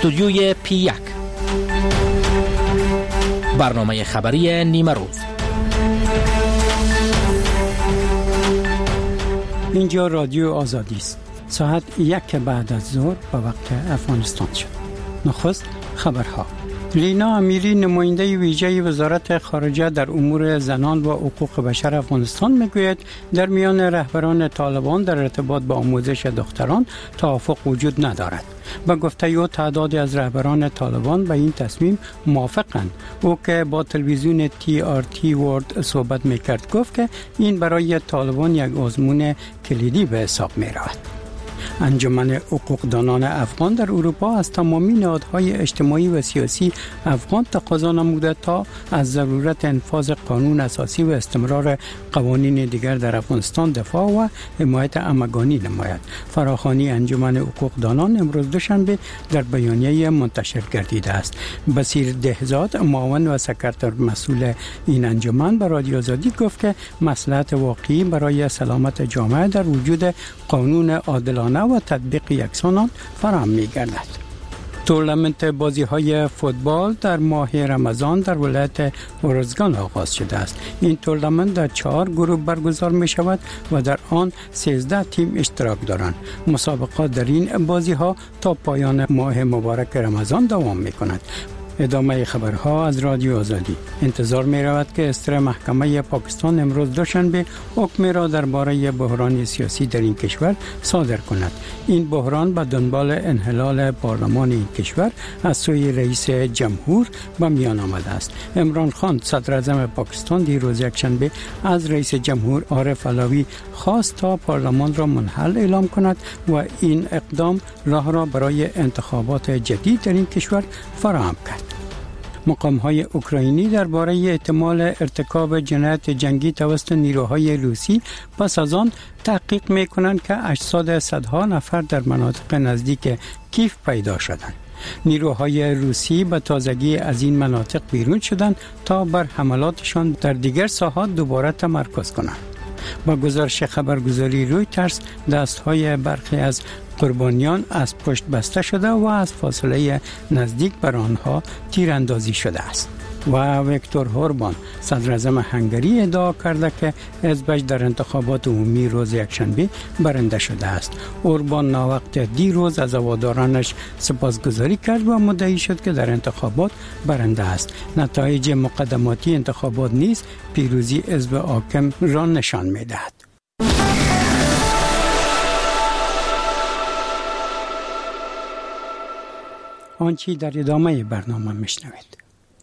استودیوی P1 برنامه خبری نیمه روز. اینجا رادیو آزادی است. ساعت 1 بعد از ظهر به وقت افغانستان شد. نخست خبرها. لینا امیری نماینده ویژه وزارت خارجه در امور زنان و حقوق بشر افغانستان میگوید در میان رهبران طالبان در ارتباط با آموزش دختران توافق وجود ندارد. با گفته او تعدادی از رهبران طالبان به این تصمیم موافقند. او که با تلویزیون TRT ورلد صحبت میکرد گفت که این برای طالبان یک آزمون کلیدی به حساب میرود. انجمن حقوقدانان افغان در اروپا از تمامی نهادهای اجتماعی و سیاسی افغان تقاضا نموده تا از ضرورت انفاذ قانون اساسی و استمرار قوانین دیگر در افغانستان دفاع و حمایت همگانی نماید. فراخوانی انجمن حقوقدانان امروز دوشنبه در بیانیه منتشر گردیده است. بصیر دهزاد معاون و سکرتر مسئول این انجمن به رادیو آزادی گفت که مصلحت واقعی برای سلامت جامعه در وجود قانون عادلانه و تطبیق یکسان آن فراهم می‌گردد. تورنمنت بازی‌های فوتبال در ماه رمضان در ولایت ارزگان آغاز شده است. این تورنمنت در 4 گروه برگزار می‌شود و در آن 13 تیم اشتراک دارند. مسابقات در این بازی‌ها تا پایان ماه مبارک رمضان دوام می‌کند. ادامه خبرها از رادیو آزادی. انتظار می رود که استر محکمه پاکستان امروز دوشنبه حکم را درباره بحران سیاسی در این کشور صادر کند. این بحران به دنبال انحلال پارلمان این کشور از سوی رئیس جمهور به میان آمده است. عمران خان صدر اعظم پاکستان دیروز یکشنبه از رئیس جمهور عارف علوی خواست تا پارلمان را منحل اعلام کند و این اقدام راه را برای انتخابات جدید در این کشور فراهم کرد. مقام‌های اوکراینی درباره احتمال ارتکاب جنایت جنگی توسط نیروهای روسی پس از آن تحقیق می‌کنند که اجساد صدها نفر در مناطق نزدیک کیف پیدا شدند. نیروهای روسی به تازگی از این مناطق بیرون شدند تا بر حملاتشان در دیگر ساحات دوباره تمرکز کنند. با گزارش خبرگزاری رویترز دستهای برخی از قربانیان از پشت بسته شده و از فاصله نزدیک بر آنها تیراندازی شده است. و ویکتور اوربان صدر اعظم هنگری ادعا کرده که حزبش در انتخابات عمومی روز یکشنبه برنده شده است. اوربان ناوقت دیروز از هوادارانش سپاسگزاری کرد و مدعی شد که در انتخابات برنده است. نتایج مقدماتی انتخابات نیز پیروزی حزب حاکم را نشان می‌دهد. آنچه در ادامه برنامه میشنوید.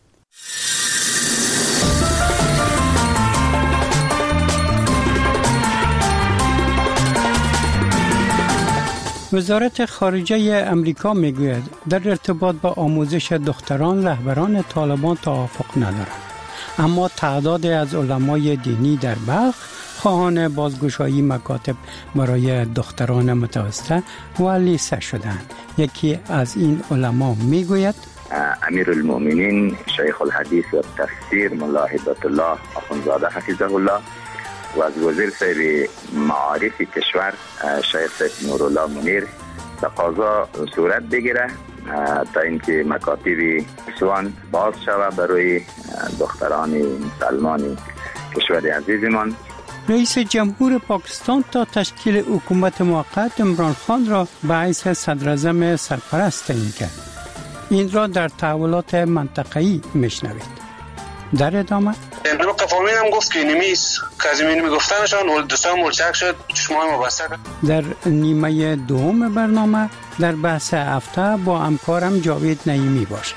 وزارت خارجه امریکا میگوید در ارتباط با آموزش دختران رهبران طالبان توافق ندارند، اما تعداد از علمای دینی در بلخ خواهان بازگشایی مکاتب برای دختران متوسطه و لیسه شدند. یکی از این علما میگوید امیر المؤمنین شیخ الحدیث و تفسیر ملا هبت الله اخوندزاده حفظه الله و از وزیر صاحب معارف کشور شیخ سید نورالله منیر تقاضا صورت بگیره تا اینکه مکاتب سوان باز شود برای دختران مسلمان کشور عزیزمان. رئیس جمهور پاکستان تا تشکیل حکومت موقت عمران خان را به حیث صدر اعظم سرپرست تعیین کرد. این را در تحولات منطقه‌ای میشنوید. در ادامه امروز قفامین هم گفت که نمیست کازمین میگفتنشان دوستان ملچک شد چشمای مبسته در نیمه دوم برنامه در بحث هفته با همکارم جاوید نعیمی باشد.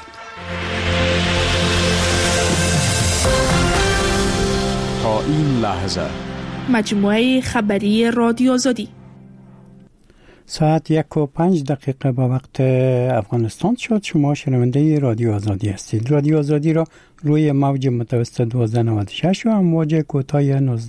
تا این لحظه مجموعه خبری رادیو آزادی ساعت 1:05 به وقت افغانستان شد. شما شنونده رادیو آزادی هستید. رادیو آزادی را روی موج متوسط 1296 و امواج کوتاه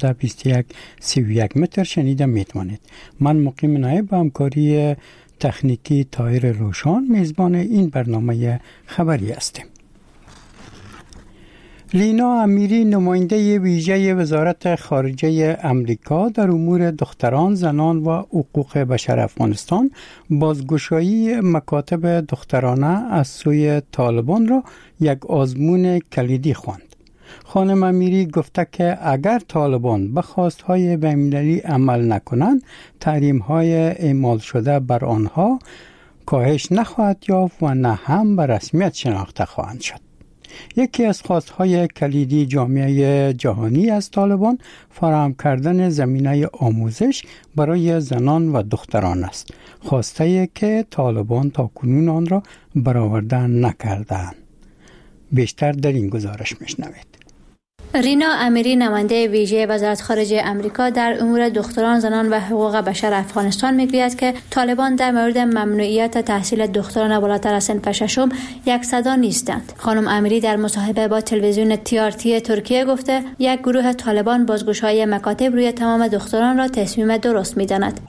1921 متر شنیده میتوانید. من مقیم نایب با همکاری تکنیکی طاهر روشان میزبان این برنامه خبری هستیم. لینا امیری نماینده ویژه وزارت خارجه امریکا در امور دختران، زنان و حقوق بشر افغانستان بازگشایی مکاتب دخترانه از سوی طالبان را یک آزمون کلیدی خواند. خانم امیری گفته که اگر طالبان به خواستهای بین‌المللی عمل نکنند، تحریم‌های اعمال شده بر آنها کاهش نخواهد یافت و نه هم به رسمیت شناخته خواهند شد. یکی از خواستهای کلیدی جامعه جهانی از طالبان فراهم کردن زمینه آموزش برای زنان و دختران است. خواسته که طالبان تاکنون آن را برآورده نکردند. بیشتر در این گزارش میشنوید. رینا امیری نماینده ویژه وزارت خارجه امریکا در امور دختران، زنان و حقوق بشر افغانستان میگوید که طالبان در مورد ممنوعیت تحصیل دختران بالاتر از صنف ششم یک صدا نیستند. خانم امیری در مصاحبه با تلویزیون TRT ترکیه گفته یک گروه طالبان بازگشایی مکاتب روی تمام دختران را تصمیم درست می‌داند.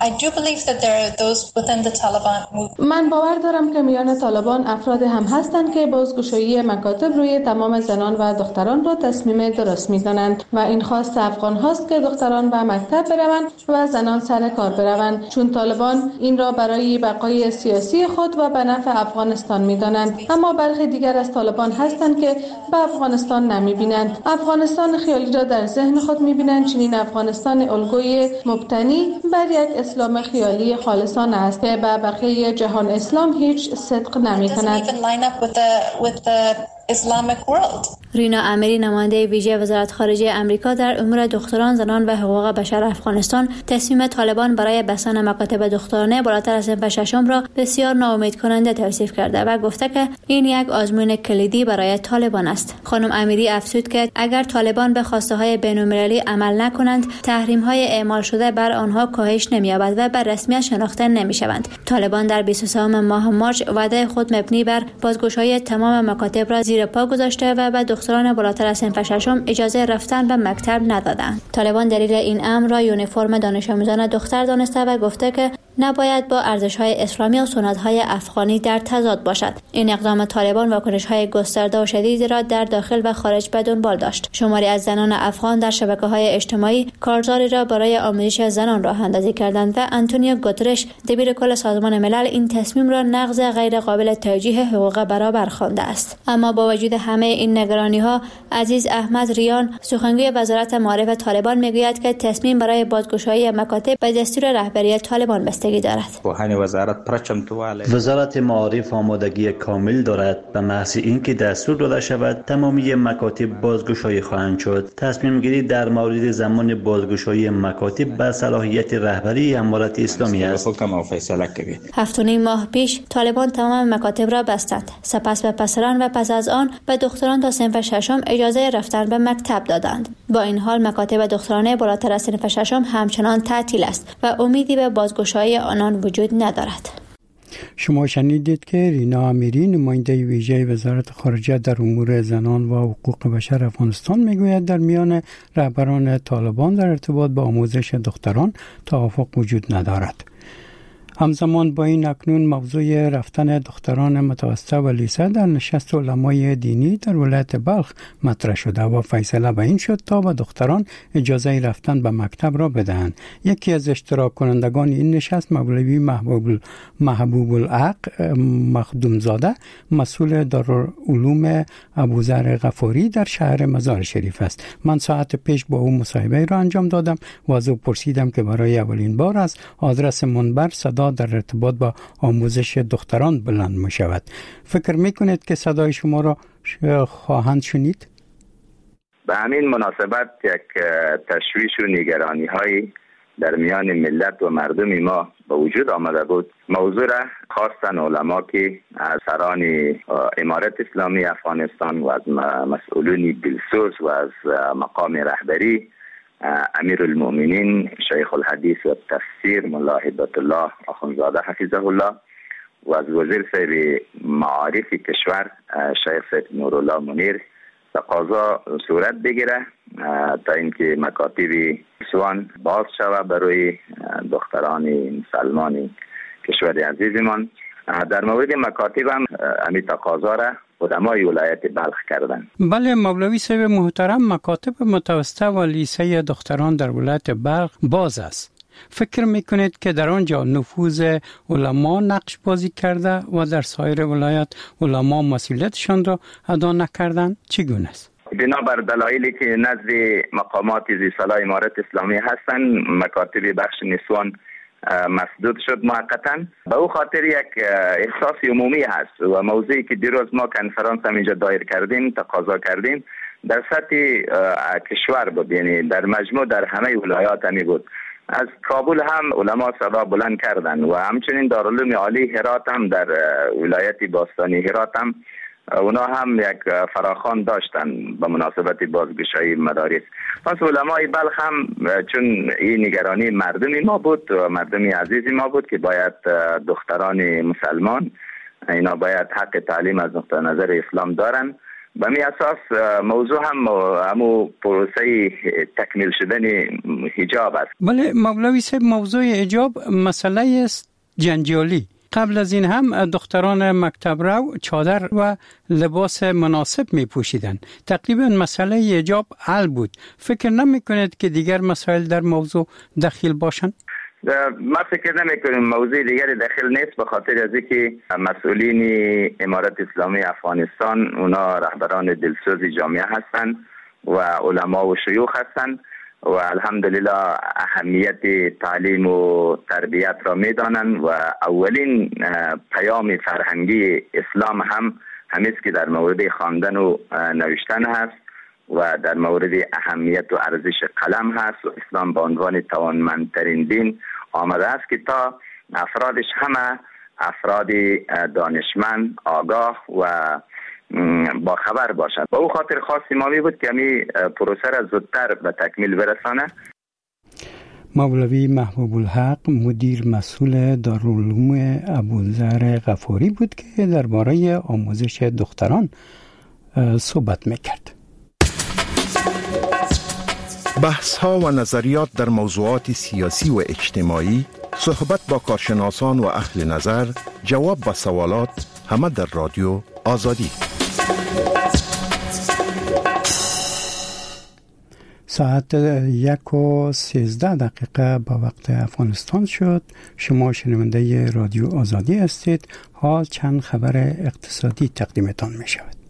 من باور دارم که میان طالبان افراد هم هستند که بازگشایی مکاتب روی تمام زنان و دختران را تصمیم درست می‌دانند و این خواست افغان هاست که دختران به مکتب بروند و زنان سر کار بروند، چون طالبان این را برای بقای سیاسی خود و به نفع افغانستان می‌دانند. اما برخی دیگر از طالبان هستند که به افغانستان نمی‌بینند. افغانستان خیالی را در ذهن خود می‌بینند، چنین افغانستان الگوی مبتنی بر یک اسلام خیالی خالصانه است که به بقیه جهان اسلام هیچ صدق نمی‌کند. رینا امیری نماینده ویژه وزارت خارجه امریکا در امور دختران، زنان و حقوق بشر افغانستان تصمیم طالبان برای بستن مکاتب دخترانه بالاتر از صنف ششم را بسیار ناامید کننده توصیف کرده و گفته که این یک آزمون کلیدی برای طالبان است. خانم امیری افزود که اگر طالبان به خواسته های بین‌المللی عمل نکنند، تحریم های اعمال شده بر آنها کاهش نمی‌یابد و بر رسمیت شناخته نمی‌شوند. طالبان در 23 ماه مارس وعده خود مبنی بر بازگشایی تمام مکاتب را زیر پا گذاشته و به دختران بالاتر از صنف ششم اجازه رفتن به مکتب ندادند. طالبان دلیل این امر را یونیفرم دانش آموزان دختر دانسته و گفته که نباید با ارزش‌های اسلامی و سنت‌های افغانی در تضاد باشد. این اقدام طالبان واکنش‌های گسترده و شدیدی را در داخل و خارج به دنبال داشت. شماری از زنان افغان در شبکه‌های اجتماعی کارزاری را برای آموزش زنان راه اندازی کردند و آنتونیو گوترش دبیرکل سازمان ملل این تصمیم را نقض غیر قابل توجیه حقوق برابر خوانده است. اما با وجود همه این نگرانی‌ها، عزیز احمد ریان، سخنگوی وزارت معارف طالبان میگوید که تصمیم برای بازگشایی مکاتب به دستور رهبری طالبان بستگی دارد. وزارت معارف آمادگی کامل دارد. به محض اینکه دستور داده شود تمامی مکاتب بازگشایی خواهند شد. تصمیم گیری در مورد زمان بازگشایی مکاتب به صلاحیت رهبری امارت اسلامی است. 7.5 ماه پیش طالبان تمام مکاتب را بستند. سپس به پسران و پس از آن به دختران تا صنف ششم اجازه رفتن به مکتب دادند. با این حال مکاتب دخترانه بالاتر از صنف ششم همچنان تعطیل است و امیدی به بازگشایی آنان وجود ندارد. شما شنیدید که رینا امیری نماینده ویژه وزارت خارجه در امور زنان و حقوق بشر افغانستان میگوید در میان رهبران طالبان در ارتباط با آموزش دختران توافق وجود ندارد. همزمان با این اکنون موضوع رفتن دختران متوسطه و لیسه در نشست علمای دینی در ولایت بلخ مطرح شده و فیصله به این شد تا به دختران اجازه رفتن به مکتب را بدهند. یکی از اشتراک کنندگان این نشست مولوی محبوب الحق مخدومزاده، مسئول دارالعلوم ابوذر غفاری در شهر مزار شریف است. من ساعت پیش با او مصاحبه را انجام دادم و از او پرسیدم که برای اولین بار از آدرس منبر صدا در ارتباط با آموزش دختران بلند می شود. فکر می کنید که صدای شما را خواهند شنید؟ به همین مناسبت یک تشویش و نگرانی های در میان ملت و مردم ما به وجود آمده بود. موضوع را خواستن علما که از سران امارت اسلامی افغانستان و از مسئولین دلسوز و از مقام رهبری امیرالمؤمنین شیخ الحدیث و تفسیر ملا هبت الله اخوندزاده حفظه الله و از وزیر صاحب معارف کشور شیخ سید نورالله منیر تقاضا صورت بگیره تا اینکه مکاتب سوان باز شود برای دختران مسلمان کشور عزیزمان. در مورد مکاتب هم همین تقاضا را علمای ولایت بلخ کردند. بله مولوی صاحب محترم، مکاتب متوسطه و لیسه دختران در ولایت بلخ باز است. فکر میکنید که در آنجا نفوذ علما نقش بازی کرده و در سایر ولایت علما مسئولیتشان را ادا نکردند؟ چگونه است؟ بنابر دلایلی که نزد مقامات ذی صلاح امارت اسلامی هستند، مکاتب بخش نسوان مسدود شد موقتا. به او خاطر یک احساس عمومی هست و موضوعی که دیروز ما کنفرانس هم اینجا دایر کردیم، تقاضا کردیم، در سطح کشور بود، یعنی در مجموع در همه ولایات همی بود. از کابل هم علما صدا بلند کردند و همچنین دارالعلوم عالی هرات هم در ولایت باستانی هرات هم اونا هم یک فراخوان داشتن به مناسبت بازگشایی مدارس. پس علمای بلخ هم چون این نگرانی مردمی ما بود و مردمی عزیزی ما بود که باید دختران مسلمان اینا باید حق تعلیم از نقطه نظر اسلام دارن، به می اساس موضوع هم همو پروسه تکمیل شدن حجاب است. بله مولوی صاحب، موضوع حجاب مسئله است جنجالی. قبل از این هم دختران مکتب رو چادر و لباس مناسب می پوشیدن. تقریبا مسئله حجاب حل بود. فکر نمی کنید که دیگر مسائل در موضوع دخیل باشند؟ ما فکر نمی کنیم موضوع دیگری داخل نیست، به خاطر از اینکه مسئولین امارت اسلامی افغانستان اونا رهبران دلسوز جامعه هستند و علما و شیوخ هستند و الحمدلله اهمیت تعلیم و تربیت را میدانند و اولین پیام فرهنگی اسلام هم همیست که در مورد خواندن و نوشتن هست و در مورد اهمیت و ارزش قلم هست و اسلام به عنوان توانمندترین دین آمده است که تا افرادش همه افراد دانشمند، آگاه و با خبر باشد. با او خاطر خاص امامی بود که همی پروسه را زودتر به تکمیل برسانه. مولوی محبوب الحق مدیر مسئول دارالعلوم ابوذر غفاری بود که درباره آموزش دختران صحبت میکرد. بحث ها و نظریات در موضوعات سیاسی و اجتماعی، صحبت با کارشناسان و اهل نظر، جواب به سوالات، همه در رادیو آزادی. ساعت 1:13 با وقت افغانستان شد. شما شنونده رادیو آزادی هستید. حال چند خبر اقتصادی تقدیمتان می شود.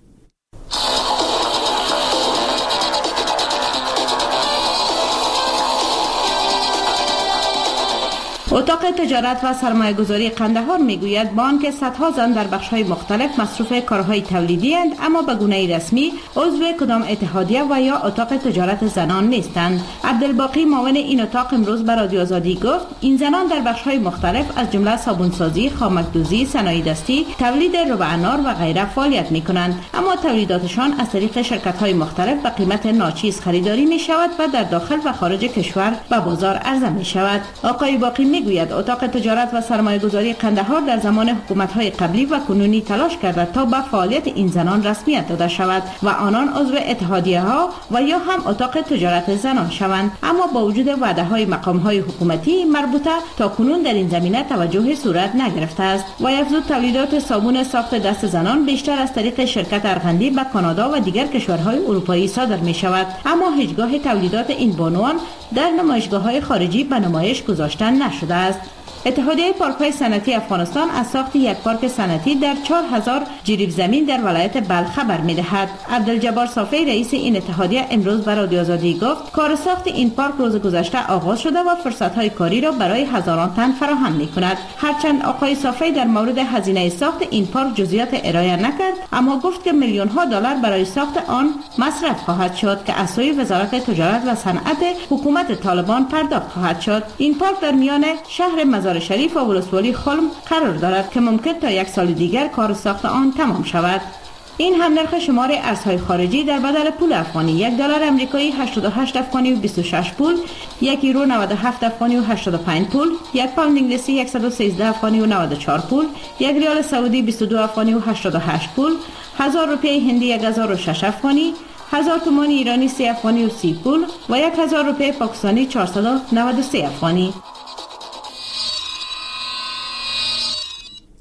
اتاق تجارت و سرمایه‌گذاری قندهار میگوید با آنکه صدها زن در بخش‌های مختلف مصروف کارهای تولیدی اند، اما به گونه رسمی عضو کدام اتحادیه و یا اتاق تجارت زنان نیستند. عبدالباقی معاون این اتاق امروز به رادیو آزادی گفت این زنان در بخش‌های مختلف از جمله صابونسازی، خامک‌دوزی، صنایع دستی، تولید ربع انار و غیره فعالیت می‌کنند، اما تولیداتشان از طریق شرکت‌های مختلف به قیمت ناچیز خریداری می‌شود و در داخل و خارج کشور به بازار عرضه می‌شود. آقای باقی میگوید اتاق تجارت و سرمایه‌گذاری قندهار در زمان حکومت‌های قبلی و کنونی تلاش کرده تا به فعالیت این زنان رسمیت داده شود و آنان عضو اتحادیه‌ها و یا هم اتاق تجارت زنان شوند، اما با وجود وعده‌های مقام‌های حکومتی مربوطه تا کنون در این زمینه توجه صورت نگرفته است. و افزود تولیدات صابون ساخت دست زنان بیشتر از طریق شرکت ارغندی به کانادا و دیگر کشورهای اروپایی صادر می‌شود، اما هیچگاه تولیدات این بانوان در نمایشگاه‌های خارجی به نمایش گذاشته نشده است. اتحادیه پارک‌های صنعتی افغانستان از ساخت یک پارک صنعتی در 4000 جریب زمین در ولایت بلخ خبر می‌دهد. عبدالجبار صافی رئیس این اتحادیه امروز به رادیو آزادی گفت کار ساخت این پارک روز گذشته آغاز شده و فرصت‌های کاری را برای هزاران تن فراهم می‌کند. هرچند آقای صافی در مورد هزینه ساخت این پارک جزئیات ارائه نکرد، اما گفت که میلیون‌ها دلار برای ساخت آن مصرف خواهد شد که از سوی وزارت تجارت و صنعت حکومت طالبان پرداخت خواهد شد. این پارک در میان شهر مزار شریف و ولسوالی خلم قرار دارد که ممکن تا یک سال دیگر کار ساخت آن تمام شود. این هم نرخ شمار ارزهای خارجی در بدل پول افغانی: یک دلار امریکایی 88 افغانی و 26 پول، یک یورو 97 افغانی و 85 پول، یک پوند انگلیسی 113 افغانی و 94 پول، یک ریال سعودی 22 افغانی و 88 پول، 1000 روپیه هندی 1006 افغانی، 1000 تومان ایرانی 3 افغانی و 30 پول و 1000 روپیه پاکستانی 493 افغانی.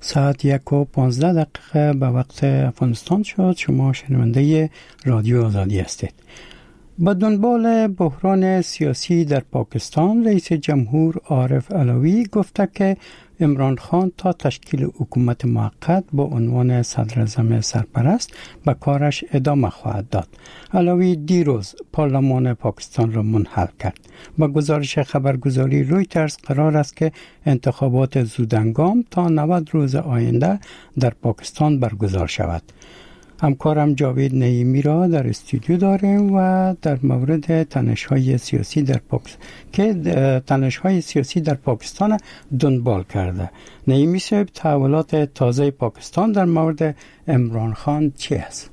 ساعت 1:15 به وقت افغانستان شد. شما شنونده رادیو آزادی هستید. با دنبال بحران سیاسی در پاکستان، رئیس جمهور عارف علوی گفته که عمران خان تا تشکیل حکومت موقت با عنوان صدراعظم سرپرست به کارش ادامه خواهد داد. علوی دیروز پارلمان پاکستان را منحل کرد. با گزارش خبرگزاری رویترز قرار است که انتخابات زودهنگام تا 90 روز آینده در پاکستان برگزار شود. همکارم جاوید نعیمی را در استودیو داریم و در مورد تنش‌های سیاسی در پاکستان دنبال کرده. نعیمی صاحب، تحولات تازه پاکستان در مورد عمران خان چی است؟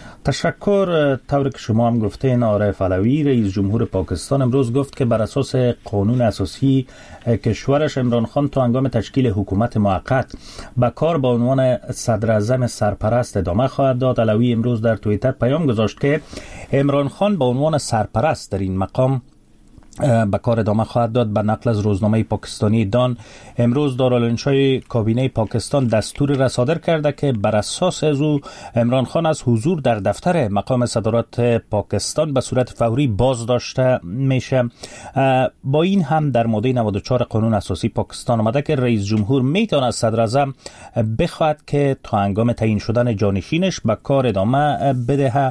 تشکر. طوری که شما هم گفتین، عارف علوی رئیس جمهور پاکستان امروز گفت که بر اساس قانون اساسی کشورش عمران خان تا هنگام تشکیل حکومت موقت به کار با عنوان صدراعظم سرپرست ادامه خواهد داد. علوی امروز در توییتر پیام گذاشت که عمران خان با عنوان سرپرست در این مقام به کار ادامه خواهد داد. به نقل از روزنامه پاکستانی دان، امروز دارالانشای کابینه پاکستان دستور صادر کرده که بر اساس از او عمران خان از حضور در دفتر مقام صدارت پاکستان به صورت فوری باز داشته میشه. با این هم در ماده 94 قانون اساسی پاکستان آمده که رئیس جمهور میتواند صدراعظم بخواهد که تا هنگام تعیین شدن جانشینش به کار ادامه بده.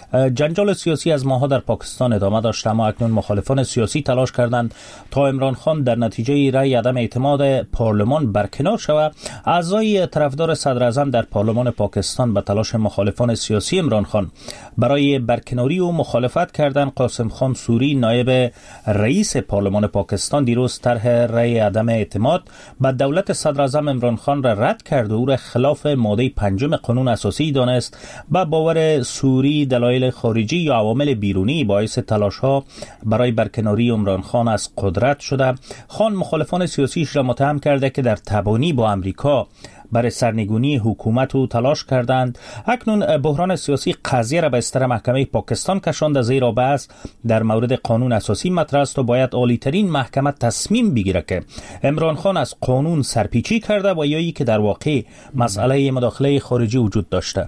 جنجال سیاسی از ماها در پاکستان ادامه داشته، اما اکنون مخالفان سیاسی تلاش کردند تا عمران خان در نتیجه رأی عدم اعتماد پارلمان برکنار شود. اعضای طرفدار صدراعظم در پارلمان پاکستان به تلاش مخالفان سیاسی عمران خان برای برکناری او مخالفت کردند. قاسم خان سوری، نایب رئیس پارلمان پاکستان، دیروز طرح رأی عدم اعتماد به دولت صدراعظم عمران خان را رد کرد و او را خلاف ماده 5 قانون اساسی دانست. با باور سوری، دلایل خارجی یا عوامل بیرونی باعث تلاش‌ها برای برکناری عمران خان از قدرت شده. خان مخالفان سیاسیش را متهم کرده که در تبانی با امریکا برای سرنگونی حکومت او تلاش کردند. اکنون بحران سیاسی قضیه را به استر محکمه پاکستان کشانده، زیرا بحث در مورد قانون اساسی مطرح است و باید عالی‌ترین محکمه تصمیم بگیره که عمران خان از قانون سرپیچی کرده و یا ای که در واقع مسئله مداخله خارجی وجود داشته.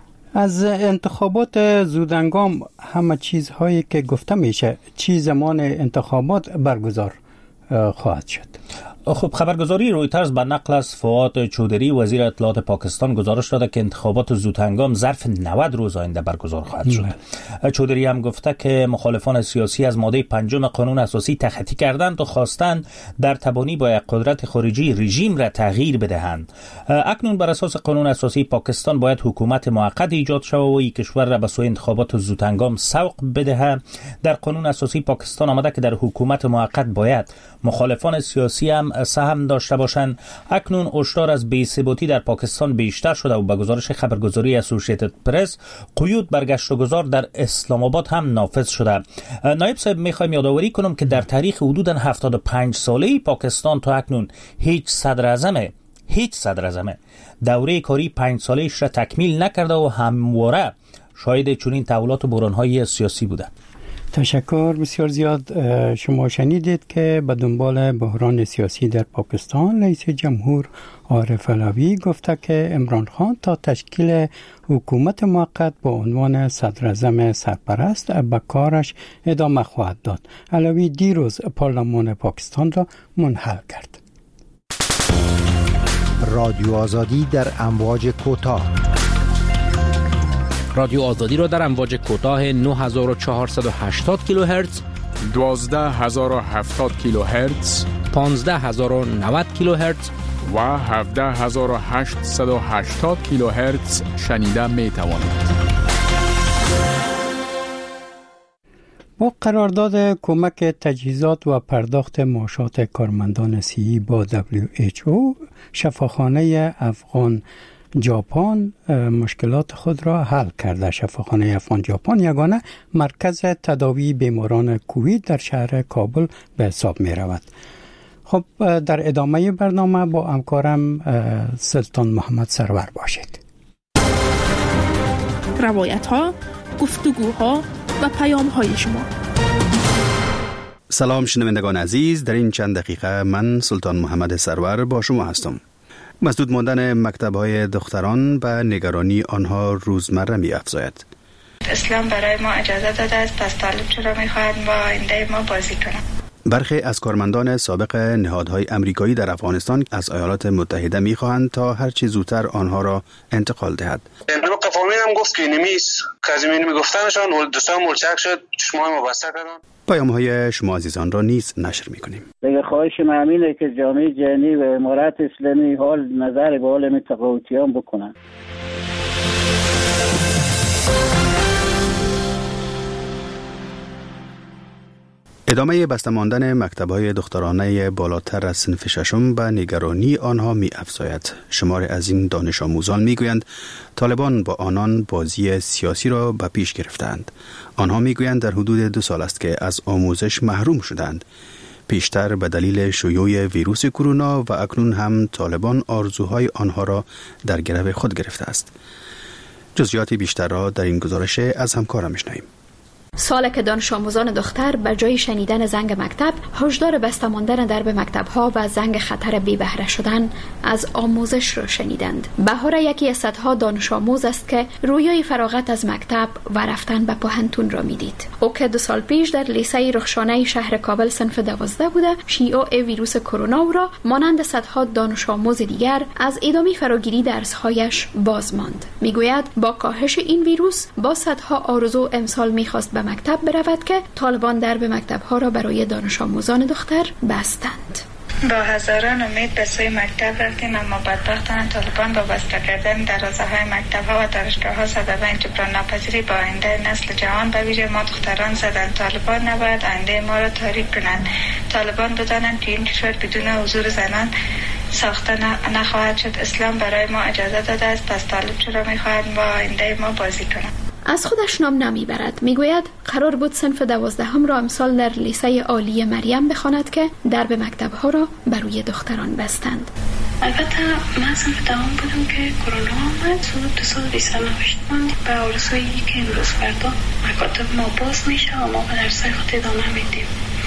از انتخابات زودهنگام همه چیزهایی که گفته میشه، چی زمان انتخابات برگزار خواهد شد؟ خب، خبرگزاری رویترز به نقل از فؤاد چودری وزیر اطلاعات پاکستان گزارش داده که انتخابات زودهنگام ظرف 90 روز آینده برگزار خواهد شد. چودری هم گفته که مخالفان سیاسی از ماده 5 قانون اساسی تخطی کردند و خواستند در تبانی با قدرت خارجی رژیم را تغییر بدهند. اکنون بر اساس قانون اساسی پاکستان باید حکومت موقت ایجاد شود و این کشور را به سوی انتخابات زودهنگام سوق بدهد. در قانون اساسی پاکستان آمده که در حکومت موقت باید مخالفان سیاسی هم سهم داشته باشند. اکنون هشدار از بی‌ثباتی در پاکستان بیشتر شده و به گزارش خبرگزاری اسوسییتد پرس قیود بر گشت و گذار در اسلام آباد هم نافذ شده. نایب صاحب، میخوایم یادآوری کنم که در تاریخ حدوداً 75 ساله پاکستان تا اکنون هیچ صدراعظم دوره کاری 5 ساله‌اش را تکمیل نکرده و همواره شاهد چنین تحولات و بحران‌های سیاسی بوده. تشکر بسیار زیاد. شما شنیدید که به دنبال بحران سیاسی در پاکستان، رئیس جمهور عارف علوی گفته که عمران خان تا تشکیل حکومت موقت با عنوان صدراعظم سرپرست به کارش ادامه خواهد داد. علوی دیروز پارلمان پاکستان را منحل کرد. رادیو آزادی در امواج کوتاه. رادیو آزادی را در امواج کوتاه 9480 کیلوهرتز، 12070 کیلوهرتز، 15090 کیلوهرتز و 17880 کیلوهرتز شنیده می توانید. با قرارداد کمک تجهیزات و پرداخت معاشات کارمندان صحی با WHO، شفاخانه افغان ژاپن مشکلات خود را حل کرده. شفاخانه افغان ژاپن یگانه مرکز تداوی بیماران کووید در شهر کابل به حساب می رود. خب، در ادامه برنامه با همکارم سلطان محمد سرور باشید. روایت ها، گفتگوها و پیام های شما. سلام شنوندگان عزیز، در این چند دقیقه من سلطان محمد سرور با شما هستم. مسدود ماندن مکتب‌های دختران و نگرانی آنها روزمره می‌افزاید. اسلام برای ما اجازه داده است، پس طالب چرا می‌خواهد با آینده ما بازی کنند؟ برخی از کارمندان سابق نهادهای امریکایی در افغانستان از ایالات متحده می‌خواهند تا هر چه زودتر آنها را انتقال دهد. امروز قفامین هم گفت که نمیست کازمین میگفتنشان دوستان مرچک شد چشمای ما بسته کردن. پیام‌های شما عزیزان را نیز نشر می‌کنیم. دیگه خواهش من اینه که جامعه جهانی و امارات اسلامی حال نظر به حال متقاعدیان بکنن. ادامه بسته ماندن مکتب‌های دخترانه بالاتر از صنف ششم به نگرانی آنها می‌افزاید. شمار از این دانش آموزان می‌گویند طالبان با آنان بازی سیاسی را به پیش گرفتند. آنها می‌گویند در حدود 2 سال است که از آموزش محروم شدند. پیشتر به دلیل شیوع ویروس کرونا و اکنون هم طالبان آرزوهای آنها را در گرو خود گرفته است. جزئیات بیشتر را در این گزارش از همکارم می‌شنویم. سال که دانش آموزان دختر به جای شنیدن زنگ مکتب هشدار بسته ماندن درب مکتب‌ها و زنگ خطر بی بهره شدن از آموزش را شنیدند. بهار یکی از صدها دانش آموز است که رویای فراغت از مکتب و رفتن به پوهنتون را میدید. او که 2 سال پیش در لیسه رخشانه شهر کابل صنف 12 بوده، شیوع ویروس کرونا را مانند صدها دانش آموز دیگر از ادامه فراگیری درس‌هایش باز ماند. میگوید با کاهش این ویروس با صدها آرزو امسال می‌خواست به مکتب برود که طالبان درب مکتب‌ها را برای دانش آموزان دختر بستند. با هزاران امید به سوی مکتب رفتیم، اما بدبختانه طالبان با بسته کردن دروازه‌های مکتب‌ها و دانشگاه‌ها صدمه جبران ناپذیری با آینده نسل جوان به ویژه ما دختران زدند. طالبان نباید آینده ما را تاریک کنند. طالبان بدانند که این کشور بدون حضور زنان ساخته نخواهد شد. اسلام برای ما اجازه داده است، پس طالب چرا می‌خواهد با آینده ما بازی کنند؟ از خودش نام نمیبرد. میگوید قرار بود صنف 12 را امسال در لیسه عالی مریم بخواند که درب مکتب‌ها را بروی دختران بستند. البته من صنف 10 بودم که کرونا آمد. زود 2 سال لیسه نوشتم به آرزویی که امروز فردا مکاتب ما باز میشه و ما به درسای خود ادامه میدیم.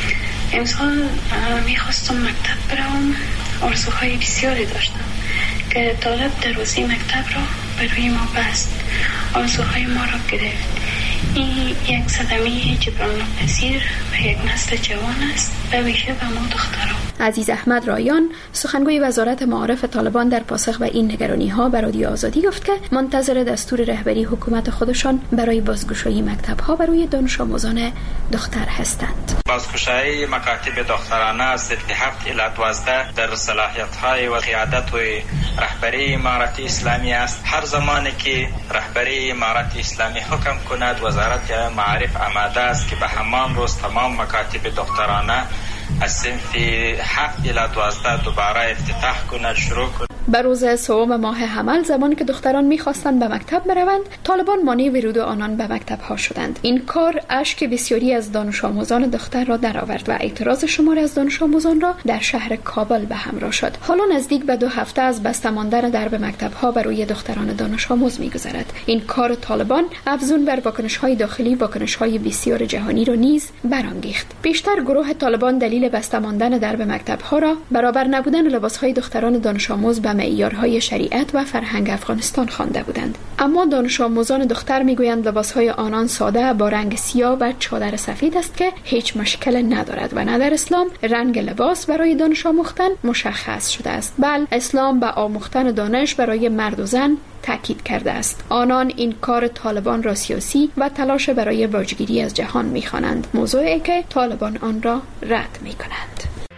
امسال میخواستم مکتب برم، آرزوهای بسیاری داشتم که طالب دروازه مکتب را بروی ما بست، آرزوهای ما را گرفت. این یک صدمه جبران ناپذیر و یک نسل جوان است، به ویژه به ما دختران. عزیز احمد رایان، سخنگوی وزارت معارف طالبان، در پاسخ به این نگرانی‌ها به رادیو آزادی گفت که منتظر دستور رهبری حکومت خودشان برای بازگشایی مکتب‌ها برای دانش آموزان دختر هستند. بازگشایی مکاتب دخترانه از 7 الی 12 در صلاحیت‌های و قیادت و رهبری امارت اسلامی است. هر زمانی که رهبری امارت اسلامی حکم کند، وزارت معارف آماده است که به همان روز تمام مکاتب دخترانه از صنف 7 الی 12 دوباره افتتاح کند، شروع کند. به روز 3 ماه حمل، زمانی که دختران می‌خواستند به مکتب بروند، طالبان مانع ورود آنان به مکتب‌ها شدند. این کار اشک بسیاری از دانش آموزان دختر را درآورد و اعتراض شماری از دانش آموزان را در شهر کابل به همراه شد. حالا نزدیک به 2 هفته از بسته ماندن درب مکتب‌ها برای دختران دانش آموز می‌گذرد. این کار طالبان افزون بر واکنش‌های داخلی، واکنش‌های بسیار جهانی را نیز برانگیخت. بیشتر گروه طالبان دلیل بسته ماندن درب مکتب‌ها را برابر نبودن لباس‌های دختران دانش آموز به معیارهای شریعت و فرهنگ افغانستان خوانده بودند. اما دانش آموزان دختر میگویند لباسهای آنان ساده با رنگ سیاه و چادر سفید است که هیچ مشکل ندارد و نه در اسلام رنگ لباس برای دانش آموختن مشخص شده است. بل اسلام به آموختن دانش برای مرد و زن تاکید کرده است. آنان این کار طالبان را سیاسی و تلاش برای باجگیری از جهان می‌خوانند، موضوعی که طالبان آن را رد می‌کنند.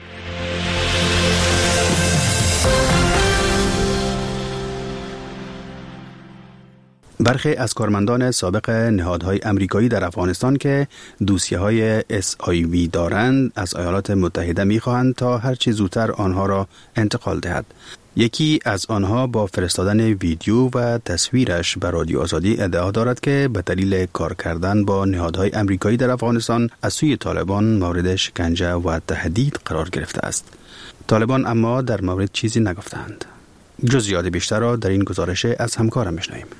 برخی از کارمندان سابق نهادهای امریکایی در افغانستان که دوسیه‌های SIV دارند از ایالات متحده می‌خواهند تا هر چه زودتر آنها را انتقال دهد. یکی از آنها با فرستادن ویدیو و تصویرش به رادیو آزادی ادعا دارد که به دلیل کار کردن با نهادهای امریکایی در افغانستان از سوی طالبان مورد شکنجه و تهدید قرار گرفته است. طالبان اما در مورد چیزی نگفتند. جزئیات بیشتر را در این گزارش از همکارم می‌شنویم. دروازه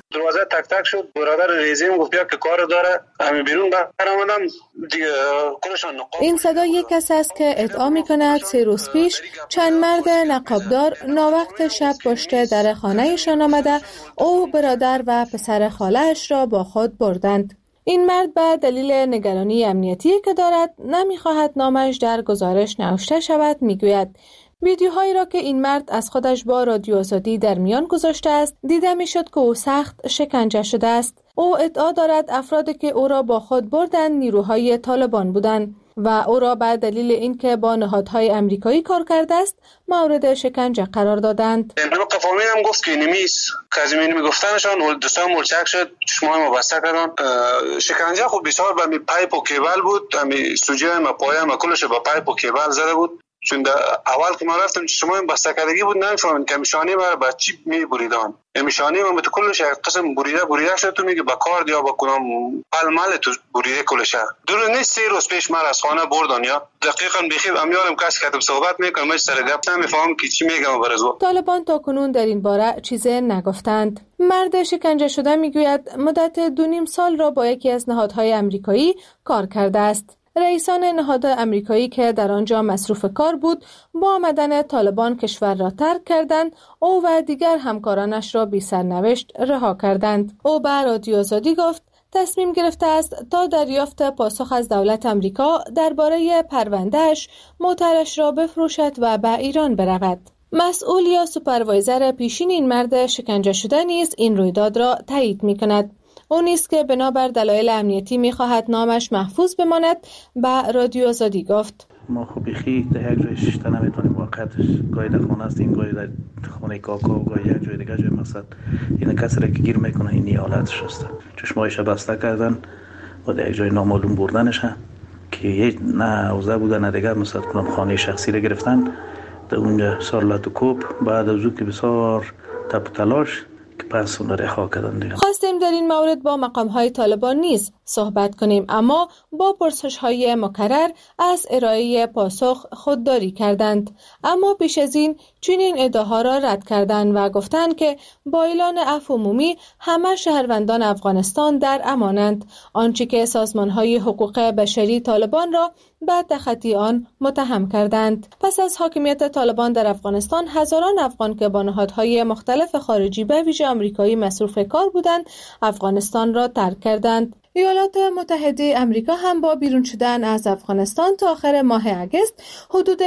تک تک شد. برادر ریزیم گفت بیا که کار داره، همین بیرون برآمدم دیگه کلشان نقاب. این صدا یک کس است که ادعا می‌کند 3 روز پیش چند مرد نقابدار ناوقت شب پشت در خانه‌شان آمده او، برادر و پسر خاله‌اش را با خود بردند. این مرد به دلیل نگرانی امنیتی که دارد نمی‌خواهد نامش در گزارش نوشته شود میگوید ویدیوهایی را که این مرد از خودش با رادیو آزادی در میان گذاشته است دیده میشد که او سخت شکنجه شده است. او ادعا دارد افرادی که او را با خود بردند نیروهای طالبان بودند و او را به دلیل اینکه با نهادهای امریکایی کار کرده است مورد شکنجه قرار دادند. امروز قفامی هم گفت که نمیست کازمین میگفتنشان دستان ملچک شد، چشمای ما بسته کردن. شکنجه خب بسیار به می پایپ و کیبل بود، می سوجه ما پایه ما کلش با پایپ و کیبل زده بود. چون اول که ما رفتم چشمای بسته کردگی بود، نمیفهمم که میشانی برای بچی می بریدن. میشانی ما تو کلش قسم بریده شد. تو میگه با کارد یا با کدام پلمال تو بریده کلش. دور نیست 3 روز پیش من از خانه بردن یا دقیقاً بخیر امیالم کسی که صحبت میکنه من سر گپ نمیفهمم که چی میگم برازو. طالبان تا کنون در این باره چیزی نگفتند. مرد شکنجه شده میگوید مدت 2.5 سال را با یکی از نهادهای امریکایی کار کرده است. رئیسان نهاد امریکایی که در آنجا مصروف کار بود با آمدن طالبان کشور را ترک کردند. او و دیگر همکارانش را بی سرنوشت رها کردند. او به رادیو آزادی گفت تصمیم گرفته است تا دریافت پاسخ از دولت امریکا درباره پروندهش موترش را بفروشد و به ایران برود. مسئول یا سوپروایزر پیشین این مرد شکنجه شده نیز این رویداد را تایید می‌کند. او نیست که بنابر دلایل امنیتی می‌خواهد نامش محفوظ بماند به رادیو آزادی گفت. ما خب بخی در یک جای ششته نمیتونیم واقعیتش گاهی در خانه هستیم گاهی در خانه کاکا و گاهی یک جای دیگه. جای مقصد این کسی را که گیر میکنه این حالتش هست. چشمایش بسته کردن و در یک جای نامعلوم بردنش که یه نه اوضاع بوده نه دیگه مثلا کنم خانه شخصی را گرفتن در اونجا سارلات و کوب بعد از او که بسیار تب و تلاش که پس اون را رها کردن دیگه. خواستیم در این مورد با مقام‌های طالبان نیز صحبت کنیم اما با پرسش‌های مکرر از ارائه پاسخ خودداری کردند. اما پیش از این چنین ادعاها را رد کردند و گفتند که با اعلان عفو عمومی همه شهروندان افغانستان در امانند، آنچه که سازمان‌های حقوق بشری طالبان را به تخطی آن متهم کردند. پس از حاکمیت طالبان در افغانستان هزاران افغان که با نهادهای مختلف خارجی به ویژه آمریکایی مصروف کار بودند افغانستان را ترک کردند. ایالات متحده آمریکا هم با بیرون شدن از افغانستان تا آخر ماه اگست حدود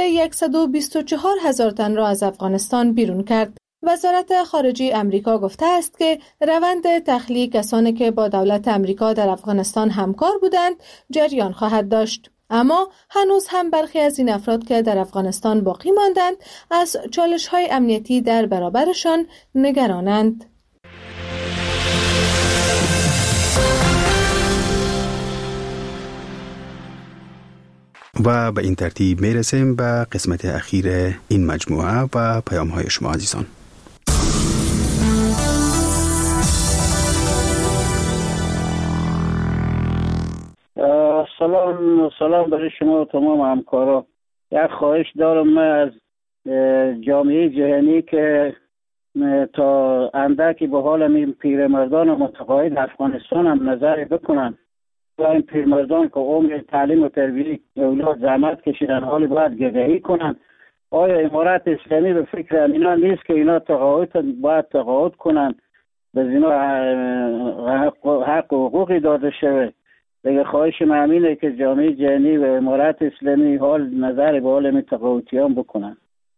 124,000 تن را از افغانستان بیرون کرد. وزارت خارجه آمریکا گفته است که روند تخلیه کسانی که با دولت آمریکا در افغانستان همکار بودند جریان خواهد داشت. اما هنوز هم برخی از این افراد که در افغانستان باقی ماندند از چالش‌های امنیتی در برابرشان نگرانند. و به این ترتیب میرسیم به قسمت اخیر این مجموعه و پیام‌های شما عزیزان. سلام برای شما و تمام همکارا. یک خواهش دارم من از جامعه جهانی که تا اندکی به حال این پیرمردان متقاعد افغانستان هم نظر بکنن و این پیرمردان که عمر تعلیم و تربیت اولاد زحمت کشیدن حالی باید گدایی کنن. آیا امارت اسلامی به فکر اینا نیست که اینا باید تقاعد کنن، به اینا حق و حقوقی داده شود؟ دیگه خواهش همینه که جامعه جهانی و امارت اسلامی حال نظر به حال می تقاعدیان بکنن.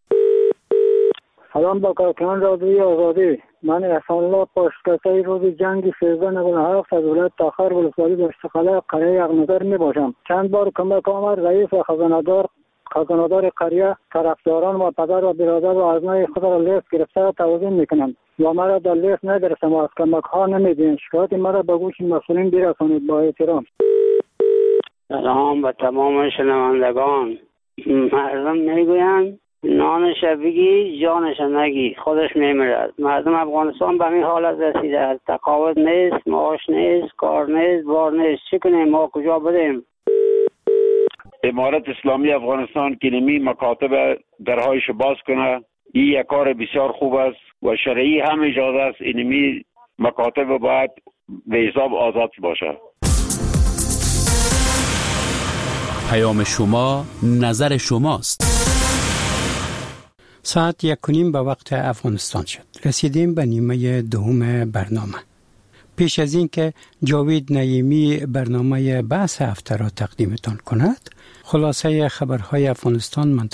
سلام با کارکنان رادیوی آزادی. من احسان الله پاسکتای روز جنگ 1397 از ولایت تاخر ولسوالی دشتخاله قریه یغنظر می باشم. چند بار کمک آمد رئیس و خزانه‌دار قریه طرفداران و پدر و برادر و ازنای خود را لیست گرفته توضیح میکنند و مرا در لیست نگرفتم و از کمک ها نمیدین. شکایت مرا به گوش مسئولین برسانید با احترام. سلام به تمام شنوندگان. مردم میگویند نانش بگی جانش نگی، خودش میمیرد. مردم افغانستان به این حالت رسیده است. تقاعد نیست، معاش نیست، کار نیست، بار نیست. چی کنیم؟ ما کجا بریم؟ امارت اسلامی افغانستان که نمی مکاتب درهایش باز کنه، این یک کار بسیار خوب است و شرعی هم اجازه است اینمی مکاتب باید به حساب آزاد باشه. پیام شما، نظر شماست. ساعت 1:30 به وقت افغانستان شد. رسیدیم به نیمه دوم برنامه. پیش از این که جاوید نعیمی برنامه بحث هفته را تقدیمتان کند، خلاصه خبرهای افغانستان منتقل